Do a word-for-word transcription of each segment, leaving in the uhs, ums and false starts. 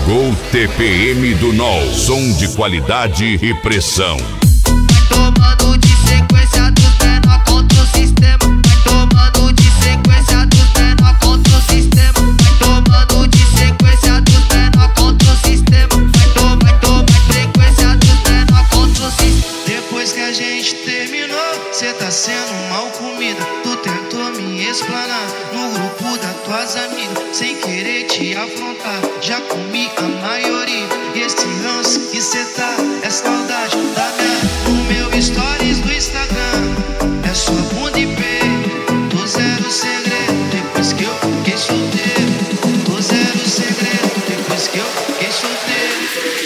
Chegou o T P M do N O L, som de qualidade e pressão. Vai tomando de sequência dos menor contra o sistema. Vai tomando de sequência dos menor contra o sistema. Vai tomando de sequência dos menor contra o sistema. Vai tomar, vai tomar sequência dos menor contra o sistema. Depois que a gente terminou, cê tá sendo mal comida. Tu tentou me explanar no grupo das tuas amigas, sem querer te afrontar. Já comi a maioria. E esse ranço que cê tá é saudade da minha. No meu stories do Instagram é só bunda e peito. Tô zero segredo depois que eu fiquei solteiro. Tô zero segredo depois que eu fiquei solteiro.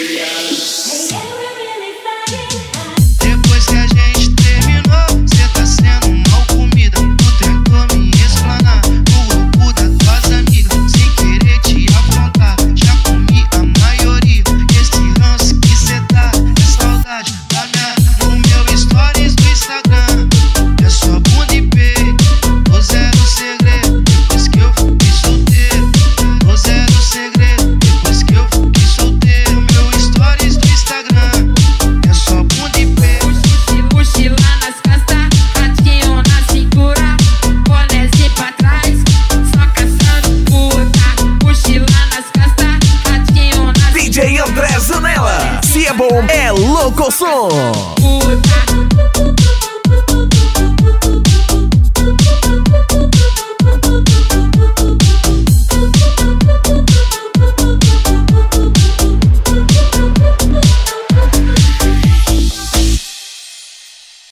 Depois que a gente terminou, cê tá sendo mal comida. Tu tentou me explanar no grupo das tuas amigas, sem querer te afrontar. Já comi a maioria. Esse ranço que cê tá é saudade da minha. No meu stories do Instagram é só bunda e peito. Tô zero segredo depois que eu fiquei solteiro. Tô zero segredo depois que eu fiquei solteiro. Meu stories do Instagram é só bunda e peito. Mochila nas costas, ratinho na cintura, bonézinho pra trás, só caçando puta. Mochila nas costas, ratinho na cintura, D J André Zanella, se é bom, é louco som. puta.